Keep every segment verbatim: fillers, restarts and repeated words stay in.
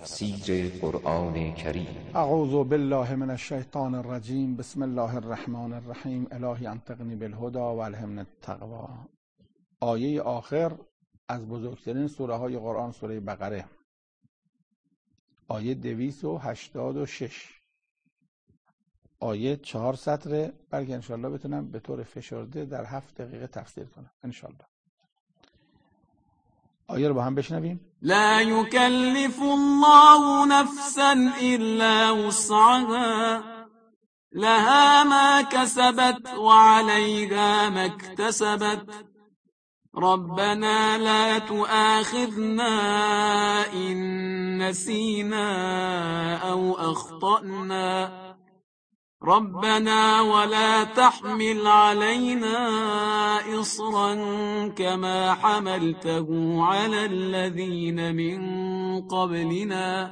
تفسیر قرآن کریم. اعوذ بالله من الشیطان الرجیم. بسم الله الرحمن الرحیم. الهی انطقنی بالهدی و الهمنی التقوی. آیه آخر از بزرگترین سوره های قرآن سوره بقره، آیه دویست و هشتاد و شش، آیه چهار سطره، بلکه انشالله بتونم به طور فشرده در هفت دقیقه تفسیر کنم انشالله. آیه رو با هم بشنویم. لا يكلف الله نفسا إلا وسعها لها ما كسبت وعليها ما اكتسبت ربنا لا تؤاخذنا إن نسينا أو أخطأنا ربنا ولا تحمل علينا إصرا كما حملته على الذين من قبلنا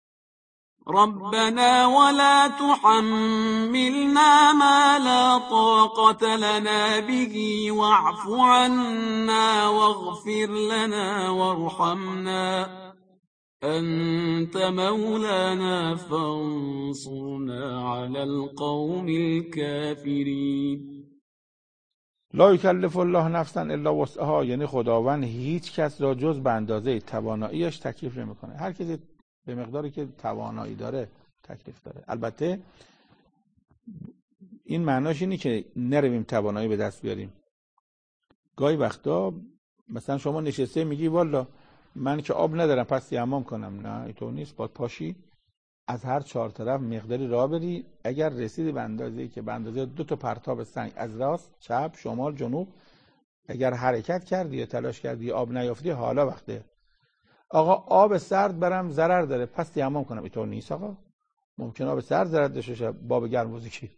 ربنا ولا تحملنا ما لا طاقة لنا به واعف عنا واغفر لنا وارحمنا أنت مولانا فانصرنا على القوم الكافرين. لا یکلف الله نفسا الا وسعها، یعنی خداوند هیچ کس را جز به اندازه تواناییش تکلیف نمیکنه. هر کسی به مقداری که توانایی داره تکلیف داره. البته این معناش اینه که نرویم توانایی به دست بیاریم. گاهی وقتا مثلا شما نشسته میگی والا من که آب ندارم پس تیمم کنم. نه اینطور نیست. باید پاشی از هر چهار طرف مقداری راه بری. اگر رسیدی به اندازه‌ای که به اندازه دو تا پرتاب سنگ از راست، چپ، شمال، جنوب اگر حرکت کردی یا تلاش کردی یا آب نیافتی، حالا وقته. آقا آب سرد برم ضرر داره پس تیمم کنم. اینطور نیست آقا. ممکن آب سرد ضرر داشته باشه، باب گرم وضو کی.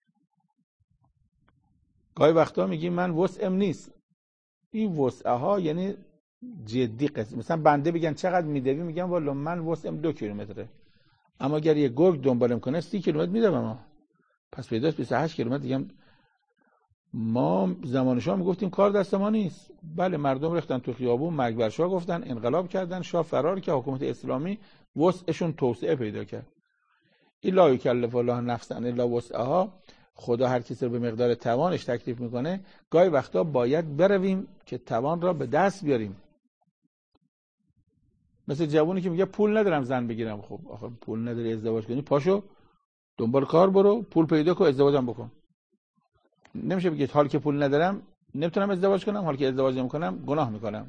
گاهی وقتا میگی من وسعم نیست. این وسعها یعنی جدی قسم. مثلا بنده بگن چقدر میدوی، میگم والا من وسعم دو کیلومتره، اما اگر یه گرگ دنبالم کنه سی کیلومتر میدوم. ما پس پیداست بیست و هشت کیلومتر. دیگه ما زمان شاه میگفتیم کار دست ما نیست. بله مردم ریختن تو خیابون، مرگ بر شاه گفتن، انقلاب کردن، شاه فرار کرد، حکومت اسلامی وسعشون توسعه پیدا کرد. الا یکلف الله نفسا الا وسعها، خدا هر کسی رو به مقدار توانش تکلیف میکنه. گاهی وقتا باید برویم که توان را به دست بیاریم. مثل جوونی که میگه پول ندارم زن بگیرم. خب آخه پول نداری ازدواج کنی، پاشو دنبال کار برو، پول پیدا کن، ازدواجم بکن. نمیشه بگید حال که پول ندارم نمیتونم ازدواج کنم، حال که ازدواج نمیکنم گناه میکنم.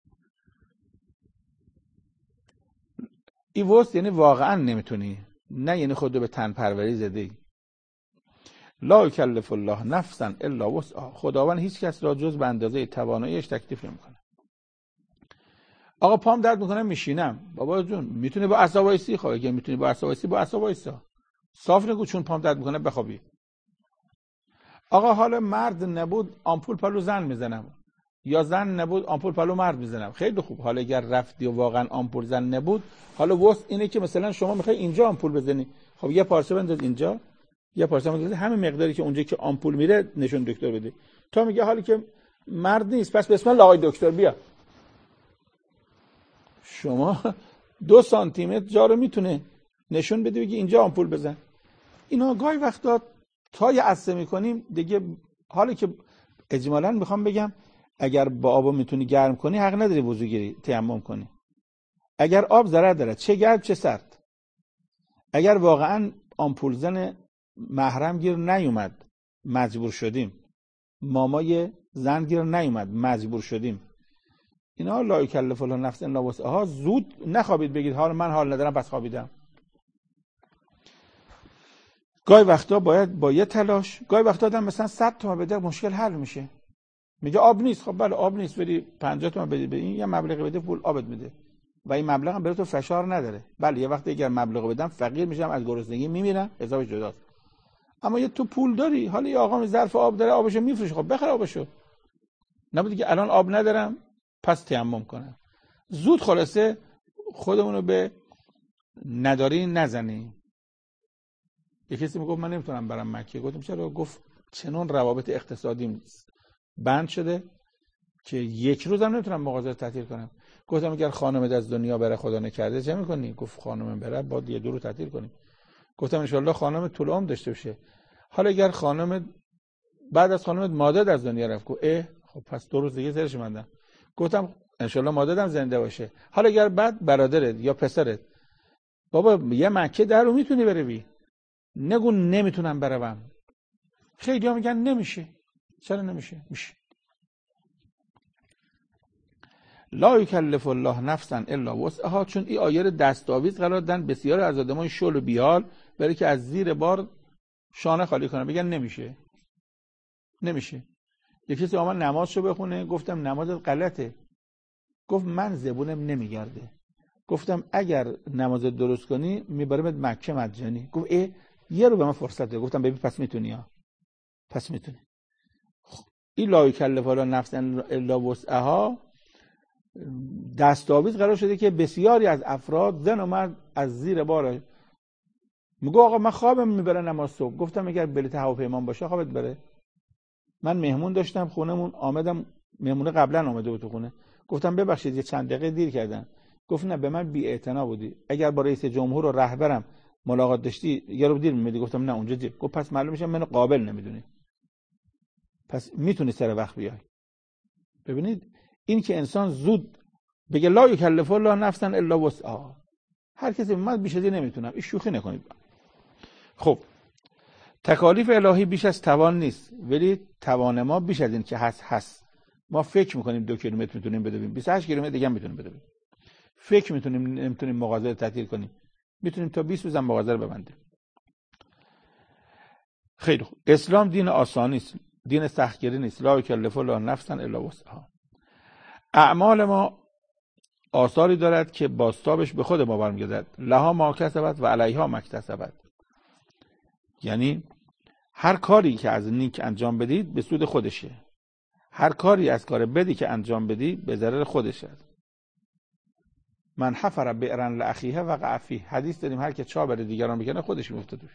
این وسع یعنی واقعا نمیتونی، نه یعنی خودت به تن پروری زدی. لا یکلف الله نفسا الا وسعها، خداوند هیچ کس را جز به اندازه تواناییش تکلیف نمیکنه. آقا پام درد میکنه میشینم. بابا جون میتونی با عصا وایسی؟ خب اگه میتونی با عصا وایسی با عصا وایسا. صاف نگو چون پام درد میکنه بخوابی. آقا حالا مرد نبود آمپول پلو زن میزنم، یا زن نبود آمپول پلو مرد میزنم. خیلی خوب. حالا اگر رفتی و واقعا آمپول زن نبود، حالا وسع اینه که مثلا شما میخوای اینجا آمپول بزنی، خب یه پارچه بنداز اینجا، یه پارچه بنداز همین مقداری که اونجا که آمپول میره نشون دکتر بده. تا میگه حالی که مرد نیست پس بسم الله آقای دکتر بیا. شما دو سانتی متر جا رو میتونه نشون بده بگی اینجا آمپول بزن. اینا گاهی وقتا تا یه عصه میکنیم دیگه. حالا که اجمالاً میخوام بگم اگر با آب میتونی گرم کنی حق نداری وضو گیری تیمم کنی. اگر آب ضرر داره چه گرم چه سرد. اگر واقعاً آمپول زن محرم گیر نیومد مجبور شدیم، مامای زن گیر نیومد مجبور شدیم، اینا لا یکلف الله نفسا الا وسعها. زود نخوابید بگید حالا من حال ندارم پس خوابیدم. گاهی وقتا باید با یه تلاش، گاهی وقتا آدم مثلا صد تومن بده مشکل حل میشه. میگه آب نیست. خب بله آب نیست، ولی پنجاه تومن بده، به این یه مبلغ بده پول آبت میده و این مبلغ هم برای تو فشار نداره. بله یه وقتی اگر مبلغ بدم فقیر میشم، از گرسنگی میمیرم، حسابش جداست. اما یه تو پول داری، حالا یه آقا ظرف آب داره آبشو میفروشه، خب بخر آبشو. نبود که الان آب ندارم پس تیمم کنم. زود خلاصه خودمونو به نداری نزنی. یه کسی میگفت من نمیتونم برم مکه. گفتم چرا؟ گفت چنون روابط اقتصادیم بند شده که یک روزم نمیتونم مغازه تعطیل کنم. گفتم اگر خانمت از دنیا بره خدا نکرده چه میکنی؟ گفت خانم بره باید یه دو رو تعطیل کنیم. گفتم ان شاء الله خانم طول عمر داشته باشه. حالا اگر خانم بعد از خانمت مادر از دنیا رفت، گفت اه خب پس دو روز دیگه سرش مندم. گفتم ان شاء الله مادرم زنده باشه. حالا اگر بعد برادرت یا پسرت، بابا یه مکه در رو میتونی بروی، نگو نمیتونم بروم. خیلی ها میگن نمیشه. چرا نمیشه؟ میشه. لا یکلف الله نفسا الا وسعها، چون این آیه دستاویز قرار دادن بسیار از آدمای شل و بیحال برای که از زیر بار شانه خالی کنن. میگن نمیشه. نمیشه. یکی کسی آمد نمازشو بخونه، گفتم نمازت غلطه. گفت من زبونم نمیگرده. گفتم اگر نماز درست کنی میبرمت مکه مجانی. گفت ای یه رو به من فرصت ده. گفتم ببین پس میتونی ها. پس میتونی. این لا یکلف الله نفسا الا وسعها دستاویز قرار شده که بسیاری از افراد زن و مرد از زیر بار میگه آقا من خوابم میبره نماز صبح. گفتم اگر بلیط هواپیما باشه خوابت بره. من مهمون داشتم خونمون، آمدم مهمونه قبلا اومده بود تو خونه. گفتم ببخشید یه چند دقیقه دیر کردن. گفت نه به من بی‌اعتنا بودی. اگر با رئیس جمهور و رهبرم ملاقات داشتی یه رو دیر میمیدی. گفتم نه اونجا دیر. گفت پس معلوم میشه منو قابل نمیدونی. پس میتونی سر وقت بیای. ببینید این که انسان زود بگه لا یکلف الله نفسا الا وسعها، هر کسی من بیش از این نمیتونم، این شوخی نکنید. خب تکالیف الهی بیش از توان نیست، ولی توان ما بیش از این که هست هست. ما فکر میکنیم دو کیلومتر میتونیم بدویم، بیست و هشت کیلومتر دیگه میتونیم بدویم. فکر میتونیم نمیتونیم مغازه تعطیل کنیم، میتونیم تا بیست روز هم مغازه رو ببندیم. خیلی خوب. اسلام دین آسانی است، دین سختگیری نیست. لا یکلف الله نفسا الا وسعها. اعمال ما آثاری دارد که بازتابش به خود ما برمیگردد. لها ما کسبت و علیها ما اکتسبت. یعنی هر کاری که از نیک انجام بدید به سود خودشه، هر کاری از کار بدی که انجام بدی به ضرر خودشه. من حفر بئرا لاخیه وقع فیه. حدیث داریم هر که چاه برای دیگران بکنه خودش میفته توش.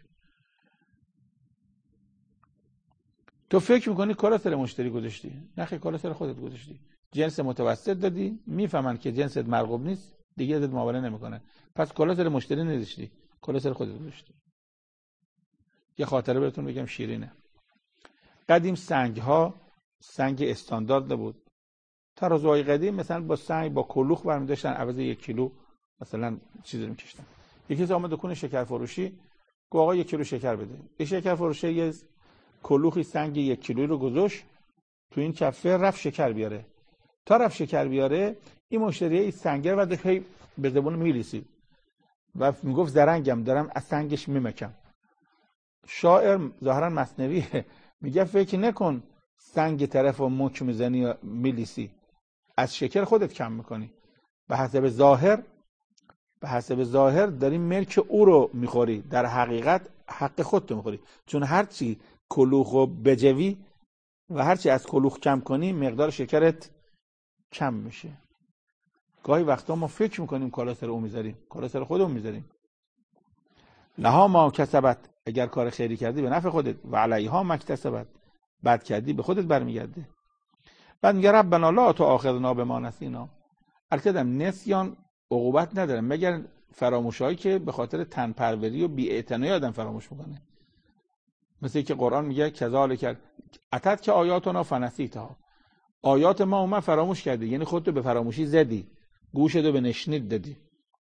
تو فکر میکنی کالا سر مشتری گذاشتی، نه خیلی کالا سر خودت گذاشتی. جنس متوسط دادی، میفهمن که جنست مرغوب نیست، دیگه ازت معامله نمیکنه. پس کالا سر مشتری نذاشتی، کالا سر خودت گذاشتی. یه خاطره بهتون بگم شیرینه. قدیم سنگ ها سنگ استاندارد نبود. ترازوهای قدیم مثلا با سنگ با کلوخ برمی داشتن، عوض یک کیلو مثلا چیزی میکشتن. یکی اومد دکون شکر فروشی، گفت آقا یک کیلو شکر بده. این شکر فروشی یه کلوخی سنگ یک کیلویی رو گذاشت تو این کفه، رفت شکر بیاره. تا رفت شکر بیاره این مشتری این سنگر بعد هی به زبون میلیسی و میگفت زرنگم دارم از سنگش میمکم. شاعر ظاهرا مثنویه میگه فکر نکن سنگ طرف و مچ میزنی و میلیسی، از شکر خودت کم میکنی. به حسب ظاهر به حسب ظاهر داری ملک او رو میخوری، در حقیقت حق خودت میخوری. چون هرچی کلوخو بجوی و هرچی از کلوخ کم کنی مقدار شکرت کم میشه. گاهی وقتا ما فکر میکنیم کالا سر او میذاریم، کالا سر خودمون میذاریم. لها ما کسبت، اگر کار خیری کردی به نفع خودت، و علیها ما اکتسبت، بد کردی به خودت برمیگرده. بعد میگه ربنا لا تؤاخذنا بما نسینا. البته نسیان عقوبت نداره مگر فراموشایی که به خاطر تن پروری و بی‌اعتنایی آدم فراموش میکنه. مثل که قرآن میگه کذالک اتت که آیاتنا فنسیتها. آیات ما اومد فراموش کردی، یعنی خودتو به فراموشی زدی، گوشتو به نشنید دادی.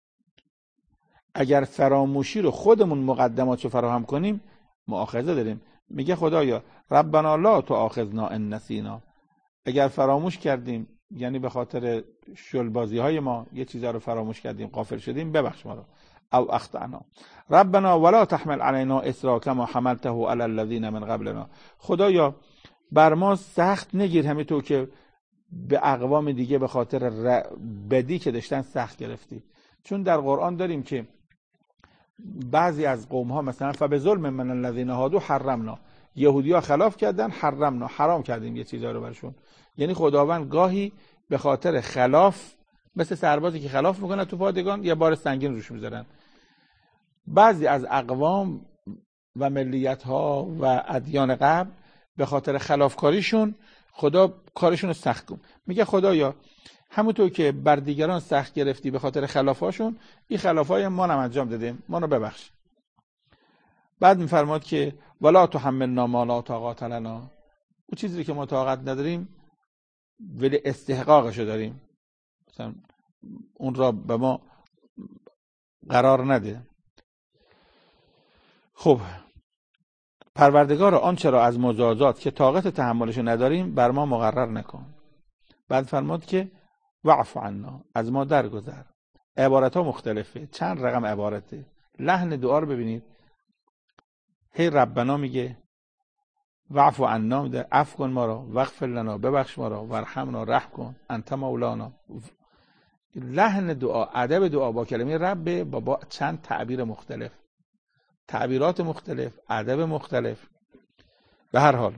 اگر فراموشی رو خودمون مقدماتشو فراهم کنیم مؤاخذه داریم. میگه خدایا ربنا لا تؤاخذنا ان نسینا. اگر فراموش کردیم یعنی به خاطر شلبازی های ما یه چیزا رو فراموش کردیم، غافل شدیم، ببخش ما رو. او اخطأنا ربنا ولا تحمل علينا اصرا كما حملته على الذين من قبلنا. خدایا بر ما سخت نگیر همینطور که به اقوام دیگه به خاطر بدی که داشتن سخت گرفتی. چون در قرآن داریم که بعضی از قوم ها مثلا فبظلم من الذين هادوا حرمنا، یهودی ها خلاف کردن حرمنا، حرام کردیم یه چیزا رو برشون. یعنی خداوند گاهی به خاطر خلاف، مثل سربازی که خلاف میکنه تو پادگان یه بار سنگین روش میذارن. بعضی از اقوام و ملیت ها و ادیان قبل به خاطر خلافکاریشون خدا کارشون رو سخت کن. میگه خدایا همونطور که بر دیگران سخت گرفتی به خاطر خلافاشون، این خلافای ما هم انجام دادیم، ما رو ببخش. بعد میفرماد که ولا تحملنا ما لا طاقت لنا، اون چیزی که ما طاقت نداریم ولی استحقاقشو داریم، مثلا اون را به ما قرار نده. خب پروردگار آنچه را از مجازات که طاقت تحملشو نداریم بر ما مقرر نکن. بعد فرمود که واعف عنا، از ما درگذر. عبارت ها مختلفه، چند رقم عبارته. لحن دعا رو ببینید، هی ربنا میگه، واعف عنا میده عفو کن ما را، واغفر لنا ببخش ما را، وارحمنا رحم کن، انت مولانا. لحن دعا، ادب دعا با کلمه رب، با, با چند تعبیر مختلف، تعبیرات مختلف، ادب مختلف. به هر حال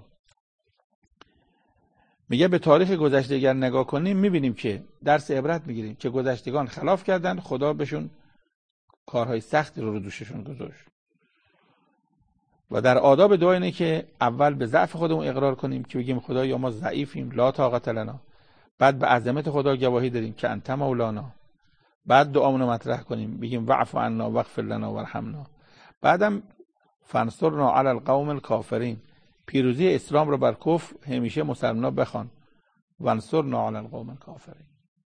میگه به تاریخ گذشته اگر نگاه کنیم میبینیم که درس عبرت میگیریم که گذشتگان خلاف کردن، خدا بهشون کارهای سختی رو رو دوششون گذاشت. و در آداب دعا اینه که اول به ضعف خودمون اقرار کنیم که بگیم خدایا ما ضعیفیم، لا طاقت لنا. بعد به عظمت خدا گواهی داریم که انت مولانا. بعد دعامون رو مطرح کنیم، بگیم واعف عنا واغفر لنا وارحمنا. بعدم فانصرنا علی القوم الکافرین، پیروزی اسلام رو بر کفر همیشه مسلمان‌ها بخوان. وانصرنا علی القوم الکافرین،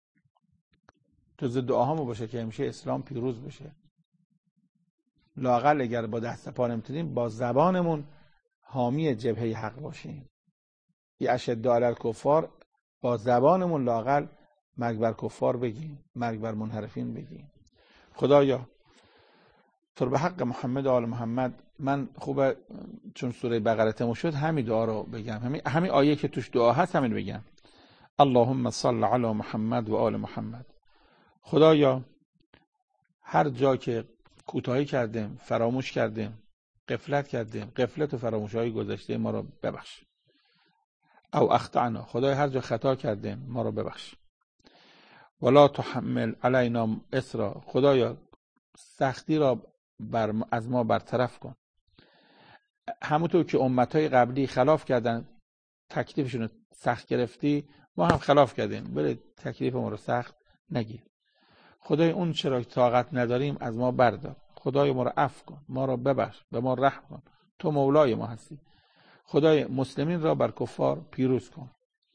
جز دعاهامون باشه که همیشه اسلام پیروز بشه. لااقل اگر با دست پا نمیتونیم، با زبانمون حامی جبهه حق باشیم. ی اشد علی الکفار، با زبانمون لااقل مرگ بر کفار بگیم، مرگ بر منحرفین بگیم. خدایا تو به حق محمد و آل محمد، من خوبه چون سوره بقره تموم شد همین دعا رو بگم، همین همین آیه که توش دعا هست همین بگم. اللهم صل علی محمد و آل محمد. خدایا هر جا که کوتاهی کردیم، فراموش کردیم، غفلت کردیم، غفلت و فراموشی‌های گذشته ما رو ببخش. او اخطأنا، خدای هر جا خطا کردیم ما رو ببخش. ولا تحمل علینا اسرا، خدایا سختی را بر از ما برطرف کن. همونطور که امتهای قبلی خلاف کردن، تکلیفشون رو سخت گرفتی، ما هم خلاف کردیم، ولی تکلیف ما رو سخت نگیر. خدای اون چرا طاقت نداریم از ما بردار. خدای ما رو عفو کن، ما رو ببخش، به ما رحم کن، تو مولای ما هستی. خدای مسلمین را بر کفار پیروز کن.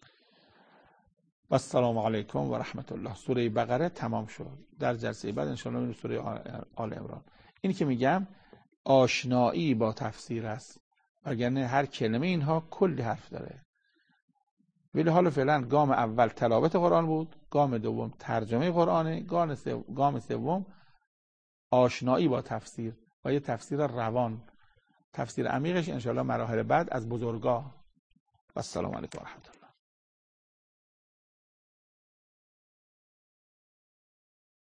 و السلام علیکم و رحمت الله. سوره بقره تمام شد. در جلسه بعد ان شاء الله میریم سوره آل عمران. این که میگم آشنایی با تفسیر است، وگرنه هر کلمه اینها کلی حرف داره. ولی حالا فعلا گام اول تلاوت قرآن بود، گام دوم ترجمه قرآنه، گام سوم آشنایی با تفسیر و یه تفسیر روان، تفسیر عمیقش ان شاء الله مراحل بعد از بزرگا. و السلام علیکم و رحمت الله.